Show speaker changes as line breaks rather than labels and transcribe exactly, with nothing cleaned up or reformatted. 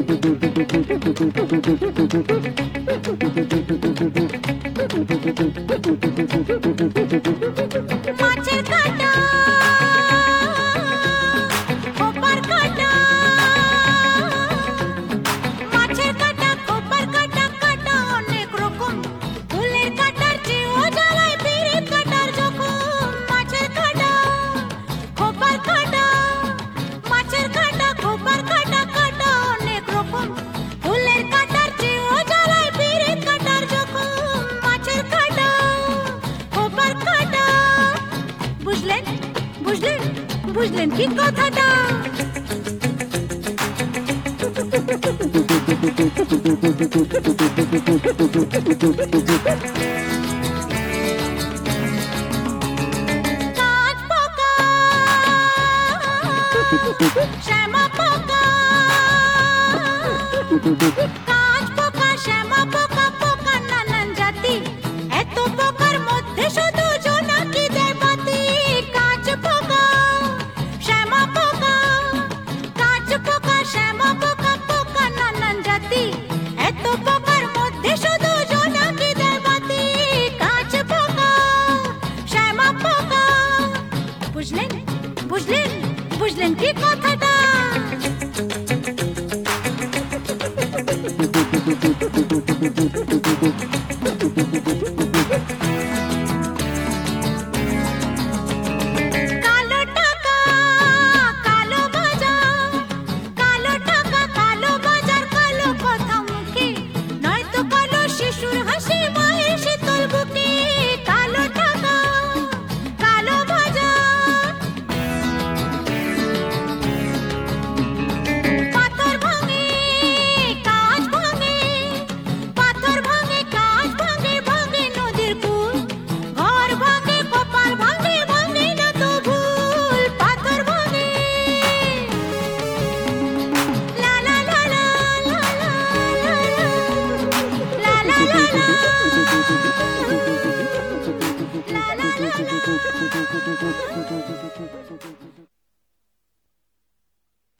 মাছের কাঁটা খোপার কাঁটা মাছের কাঁটা খোপার কাঁটা কাঁটা অনেক রকম ফুলের কাঁটার চেয়েও জ্বালায় পিরিত কাঁটার জখম মাছের কাঁটা খোপার কাঁটা মাছের কাঁটা খোপার কাঁটা কাঁটা অনেক রকম ফুলের কাঁটার চেয়েও জ্বালায় পিরিত কাঁটার জখম মাছের কাঁটা খোপার কাঁটা বুঝলেন বুঝলেন বুঝলেন কি কথাটা কাঠ পোকা শ্যামা পোকা কাঠ পোকা শ্যামা পোকা পোকা নানান জাতি এত পোকার মধ্যে শুধু জোনাকি দেয় বাতি কাঠ পোকা শ্যামা পোকা কাঠ পোকা শ্যামা পোকা পোকা নানান জাতি এত পোকার মধ্যে শুধু জোনাকি দেয় বাতি কাঠ পোকা শ্যামা পোকা বুঝলেন বুঝলেন বুঝলেন কি কথাটা